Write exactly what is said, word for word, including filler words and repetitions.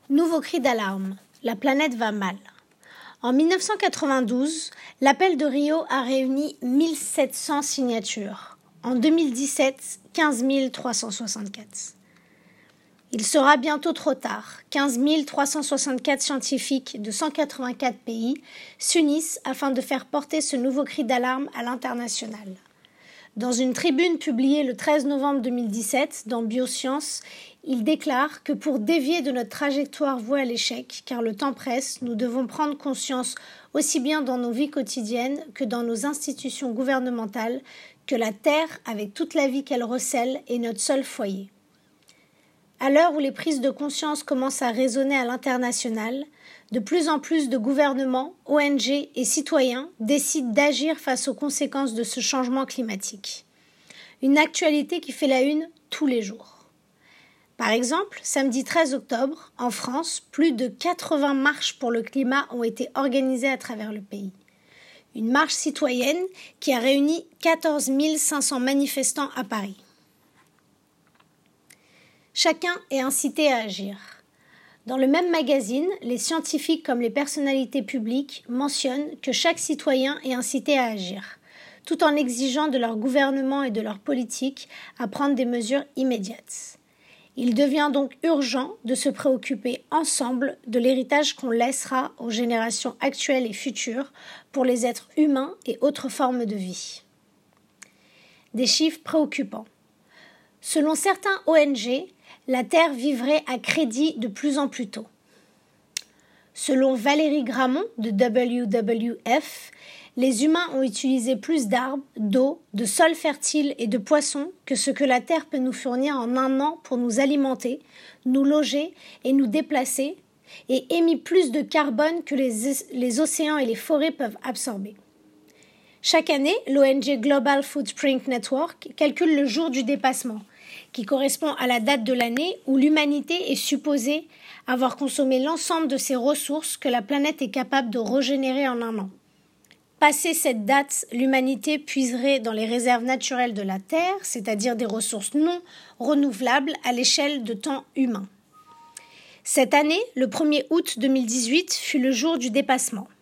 Nouveau cri d'alarme, la planète va mal. En mille neuf cent quatre-vingt-douze, l'appel de Rio a réuni mille sept cents signatures. En deux mille dix-sept, quinze mille trois cent soixante-quatre. Il sera bientôt trop tard. quinze mille trois cent soixante-quatre scientifiques de cent quatre-vingt-quatre pays s'unissent afin de faire porter ce nouveau cri d'alarme à l'international. Dans une tribune publiée le treize novembre deux mille dix-sept dans Biosciences, il déclare que pour dévier de notre trajectoire vouée à l'échec, car le temps presse, nous devons prendre conscience aussi bien dans nos vies quotidiennes que dans nos institutions gouvernementales que la Terre, avec toute la vie qu'elle recèle, est notre seul foyer. À l'heure où les prises de conscience commencent à résonner à l'international, de plus en plus de gouvernements, O N G et citoyens décident d'agir face aux conséquences de ce changement climatique. Une actualité qui fait la une tous les jours. Par exemple, samedi treize octobre, en France, plus de quatre-vingts marches pour le climat ont été organisées à travers le pays. Une marche citoyenne qui a réuni quatorze mille cinq cents manifestants à Paris. Chacun est incité à agir. Dans le même magazine, les scientifiques comme les personnalités publiques mentionnent que chaque citoyen est incité à agir, tout en exigeant de leur gouvernement et de leur politique à prendre des mesures immédiates. Il devient donc urgent de se préoccuper ensemble de l'héritage qu'on laissera aux générations actuelles et futures pour les êtres humains et autres formes de vie. Des chiffres préoccupants. Selon certains O N G, la Terre vivrait à crédit de plus en plus tôt. Selon Valérie Gramont de W W F, les humains ont utilisé plus d'arbres, d'eau, de sols fertiles et de poissons que ce que la Terre peut nous fournir en un an pour nous alimenter, nous loger et nous déplacer, et émis plus de carbone que les, les océans et les forêts peuvent absorber. Chaque année, l'O N G Global Footprint Network calcule le jour du dépassement, qui correspond à la date de l'année où l'humanité est supposée avoir consommé l'ensemble de ses ressources que la planète est capable de régénérer en un an. Passé cette date, l'humanité puiserait dans les réserves naturelles de la Terre, c'est-à-dire des ressources non renouvelables à l'échelle de temps humain. Cette année, le premier août deux mille dix-huit, fut le jour du dépassement.